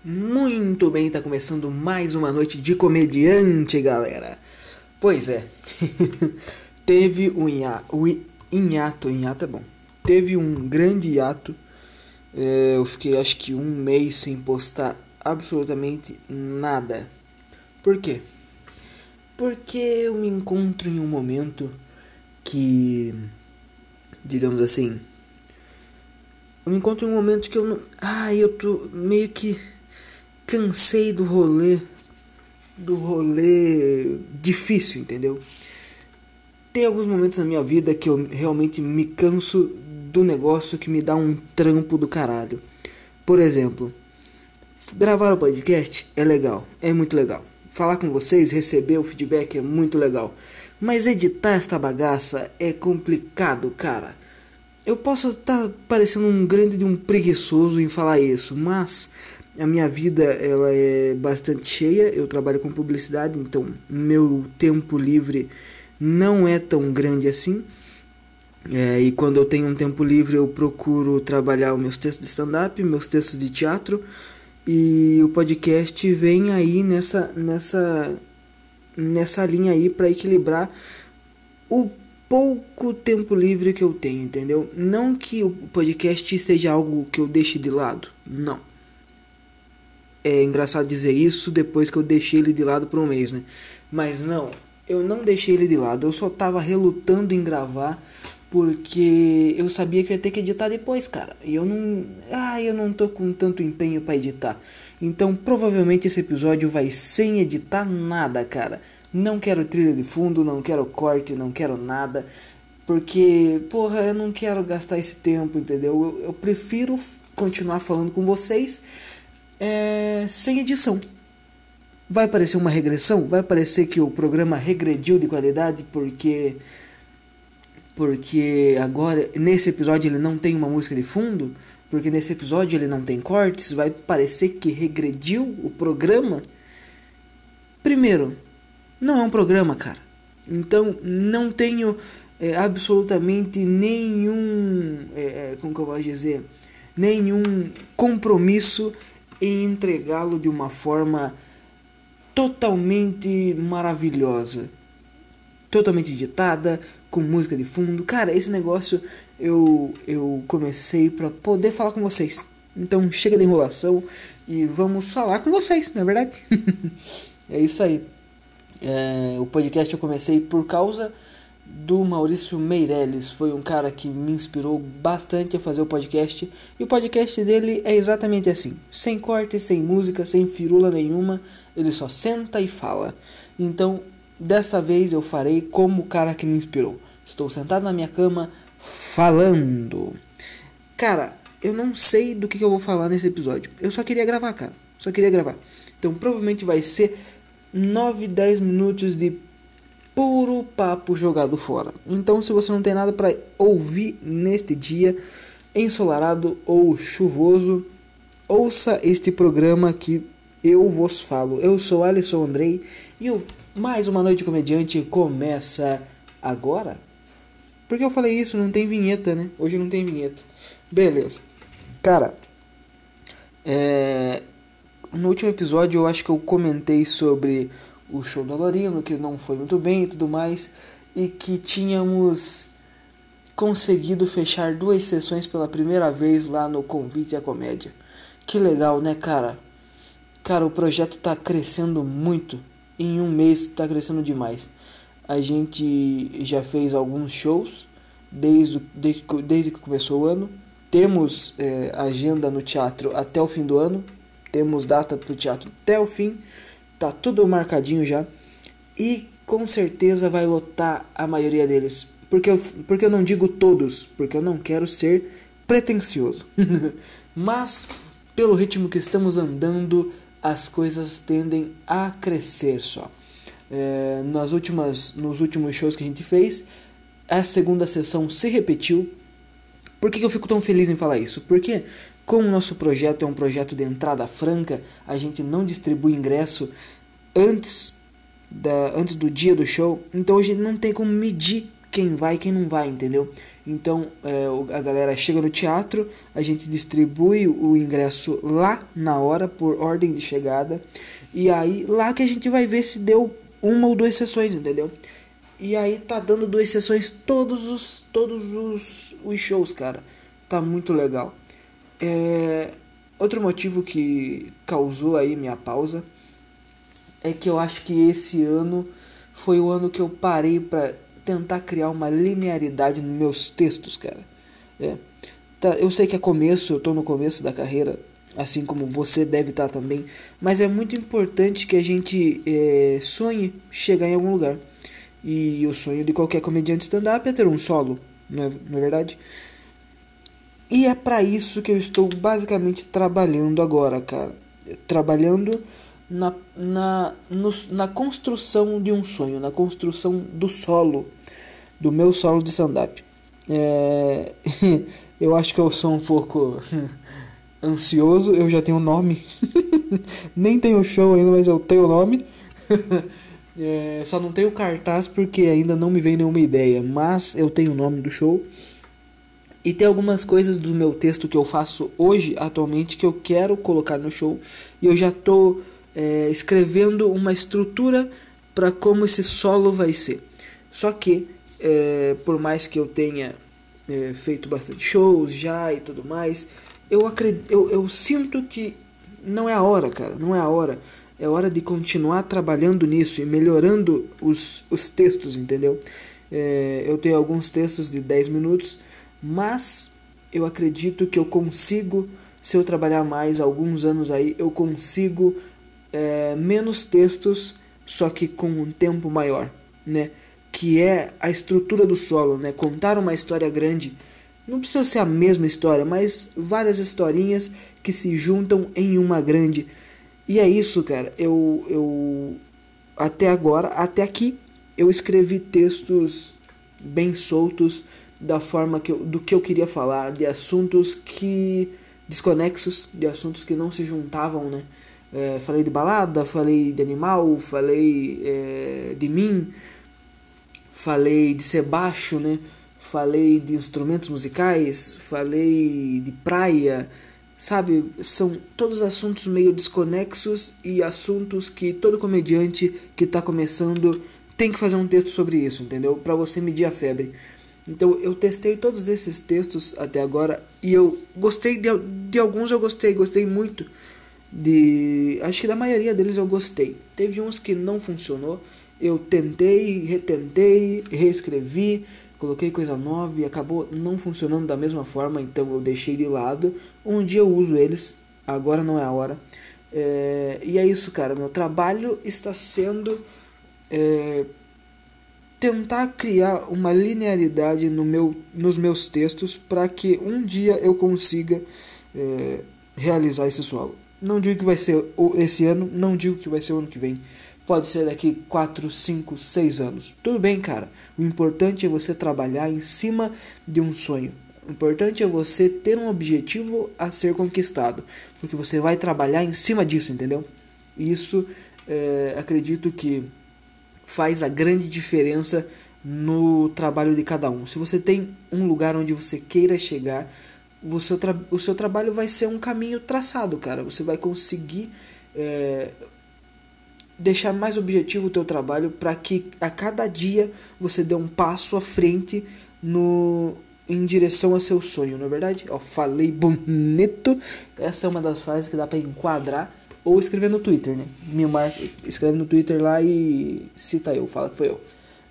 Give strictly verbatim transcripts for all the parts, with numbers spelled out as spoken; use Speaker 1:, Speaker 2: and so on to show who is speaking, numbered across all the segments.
Speaker 1: Muito bem, tá começando mais uma noite de comediante, galera. Pois é, teve um hiato, o hiato, hiato é bom. Teve um grande hiato, é, eu fiquei acho que um mês sem postar absolutamente nada. Por quê? Porque eu me encontro em um momento que, digamos assim, eu me encontro em um momento que eu não... Ah, eu tô meio que cansei do rolê, do rolê difícil, entendeu? Tem alguns momentos na minha vida que eu realmente me canso do negócio que me dá um trampo do caralho. Por exemplo, gravar o podcast é legal, é muito legal. Falar com vocês, receber o feedback é muito legal. Mas editar esta bagaça é complicado, cara. Eu posso estar parecendo um grande de um preguiçoso em falar isso, mas a minha vida ela é bastante cheia. Eu trabalho com publicidade, então meu tempo livre não é tão grande assim. É, e quando eu tenho um tempo livre eu procuro trabalhar os meus textos de stand-up, meus textos de teatro, e o podcast vem aí nessa, nessa, nessa linha aí para equilibrar o pouco tempo livre que eu tenho, entendeu? Não que o podcast seja algo que eu deixe de lado, não. É engraçado dizer isso depois que eu deixei ele de lado por um mês, né? Mas não, eu não deixei ele de lado, eu só tava relutando em gravar porque eu sabia que eu ia ter que editar depois, cara. E eu não, ah, eu não tô com tanto empenho para editar. Então, provavelmente esse episódio vai sem editar nada, cara. Não quero trilha de fundo, não quero corte, não quero nada. Porque, porra, eu não quero gastar esse tempo, entendeu? Eu, eu prefiro continuar falando com vocês é, sem edição. Vai parecer uma regressão? Vai parecer que o programa regrediu de qualidade porque... Porque agora, nesse episódio ele não tem uma música de fundo? Porque nesse episódio ele não tem cortes? Vai parecer que regrediu o programa? Primeiro, não é um programa, cara. Então, não tenho é, absolutamente nenhum... É, como que eu posso dizer? Nenhum compromisso em entregá-lo de uma forma totalmente maravilhosa. Totalmente editada, com música de fundo. Cara, esse negócio eu, eu comecei pra poder falar com vocês. Então chega de enrolação e vamos falar com vocês, não é verdade? É isso aí. É, o podcast eu comecei por causa do Maurício Meirelles. Foi um cara que me inspirou bastante a fazer o podcast. E o podcast dele é exatamente assim. Sem corte, sem música, sem firula nenhuma. Ele só senta e fala. Então, dessa vez eu farei como o cara que me inspirou. Estou sentado na minha cama falando. Cara, eu não sei do que, que eu vou falar nesse episódio. Eu só queria gravar, cara. Só queria gravar. Então provavelmente vai ser nove, dez minutos de puro papo jogado fora. Então se você não tem nada para ouvir neste dia ensolarado ou chuvoso, ouça este programa que eu vos falo. Eu sou Alisson Andrei e o mais uma noite comediante começa agora. Por que eu falei isso? Não tem vinheta, né? Hoje não tem vinheta. Beleza. Cara, é... no último episódio eu acho que eu comentei sobre o show do Alorino, que não foi muito bem e tudo mais, e que tínhamos conseguido fechar duas sessões pela primeira vez lá no Convite à Comédia. Que legal, né, cara? Cara, o projeto tá crescendo muito. Em um mês tá crescendo demais. A gente já fez alguns shows desde, desde, desde que começou o ano. Temos é, agenda no teatro até o fim do ano. Temos data pro teatro até o fim. Tá tudo marcadinho já. E com certeza vai lotar a maioria deles. Porque eu, porque eu não digo todos. Porque eu não quero ser pretensioso. Mas, pelo ritmo que estamos andando, as coisas tendem a crescer só. É, nas últimas, nos últimos shows que a gente fez, a segunda sessão se repetiu. Por que eu fico tão feliz em falar isso? Porque como o nosso projeto é um projeto de entrada franca, a gente não distribui ingresso antes, da, antes do dia do show. Então a gente não tem como medir quem vai e quem não vai, entendeu? Então é, a galera chega no teatro, a gente distribui o ingresso lá na hora, por ordem de chegada, e aí lá que a gente vai ver se deu uma ou duas sessões, entendeu? E aí tá dando duas sessões todos os, todos os, os shows, cara. Tá muito legal. É, outro motivo que causou aí minha pausa é que eu acho que esse ano foi o ano que eu parei pra tentar criar uma linearidade nos meus textos, cara. É. Tá, eu sei que é começo, eu tô no começo da carreira, assim como você deve estar também, mas é muito importante que a gente é, sonhe chegar em algum lugar. E o sonho de qualquer comediante stand-up é ter um solo, não é, não é verdade? E é pra isso que eu estou basicamente trabalhando agora, cara. Trabalhando na, na, no, na construção de um sonho, na construção do solo, do meu solo de stand-up. É, eu acho que eu sou um pouco ansioso, eu já tenho nome. Nem tenho show ainda, mas eu tenho nome. É, só não tenho cartaz porque ainda não me veio nenhuma ideia, mas eu tenho o nome do show. E tem algumas coisas do meu texto que eu faço hoje, atualmente, que eu quero colocar no show. E eu já estou é, escrevendo uma estrutura para como esse solo vai ser. Só que, é, por mais que eu tenha é, feito bastante shows já e tudo mais, eu, acredito, eu, eu sinto que não é a hora, cara, não é a hora. É hora de continuar trabalhando nisso e melhorando os, os textos, entendeu? É, eu tenho alguns textos de dez minutos, mas eu acredito que eu consigo, se eu trabalhar mais alguns anos aí, eu consigo é, menos textos, só que com um tempo maior, né? Que é a estrutura do solo, né? Contar uma história grande. Não precisa ser a mesma história, mas várias historinhas que se juntam em uma grande. E é isso, cara. Eu, eu até agora, até aqui, eu escrevi textos bem soltos da forma que eu, do que eu queria falar, de assuntos que desconexos, de assuntos que não se juntavam, né? É, falei de balada, falei de animal, falei é, de mim, falei de ser baixo, né? Falei de instrumentos musicais, falei de praia, sabe? São todos assuntos meio desconexos e assuntos que todo comediante que está começando tem que fazer um texto sobre isso, entendeu? Para você medir a febre. Então eu testei todos esses textos até agora e eu gostei de, de alguns, eu gostei, gostei muito de, acho que da maioria deles eu gostei. Teve uns que não funcionou, eu tentei, retentei, reescrevi, coloquei coisa nova e acabou não funcionando da mesma forma, então eu deixei de lado. Um dia eu uso eles, agora não é a hora. É, e é isso, cara, meu trabalho está sendo é, tentar criar uma linearidade no meu, nos meus textos para que um dia eu consiga é, realizar esse solo. Não digo que vai ser esse ano, não digo que vai ser o ano que vem. Pode ser daqui quatro, cinco, seis anos. Tudo bem, cara. O importante é você trabalhar em cima de um sonho. O importante é você ter um objetivo a ser conquistado. Porque você vai trabalhar em cima disso, entendeu? Isso, é, acredito que faz a grande diferença no trabalho de cada um. Se você tem um lugar onde você queira chegar, o seu, tra- o seu trabalho vai ser um caminho traçado, cara. Você vai conseguir é, deixar mais objetivo o teu trabalho para que a cada dia você dê um passo à frente no, em direção a seu sonho, não é verdade? Ó, falei bonito. Essa é uma das frases que dá para enquadrar. Ou escrever no Twitter, né? Me marca, escreve no Twitter lá e cita eu, fala que foi eu.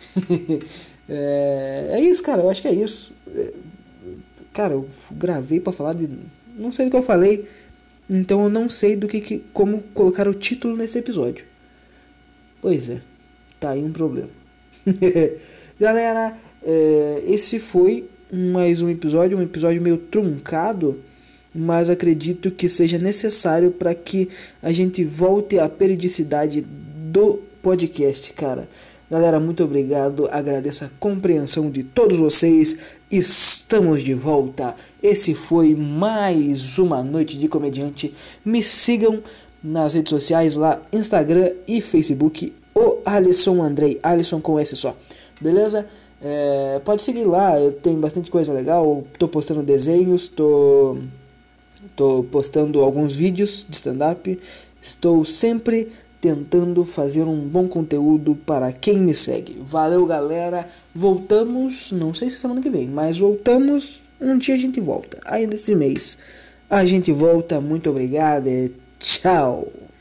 Speaker 1: é, é isso, cara, eu acho que é isso. É, cara, eu gravei pra falar de... Não sei do que eu falei, então eu não sei do que, que como colocar o título nesse episódio. Pois é, tá aí um problema. Galera, é, esse foi mais um episódio, um episódio meio truncado, mas acredito que seja necessário para que a gente volte à periodicidade do podcast, cara. Galera, muito obrigado, agradeço a compreensão de todos vocês, estamos de volta. Esse foi mais uma noite de comediante. Me sigam nas redes sociais lá, Instagram e Facebook, o Alisson Andrei, Alisson com S só, beleza? É, pode seguir lá, tem bastante coisa legal. Tô postando desenhos, tô, tô postando alguns vídeos de stand-up. Estou sempre tentando fazer um bom conteúdo para quem me segue. Valeu, galera. Voltamos, não sei se semana que vem, mas voltamos. Um dia a gente volta. Ainda esse mês a gente volta. Muito obrigado e tchau.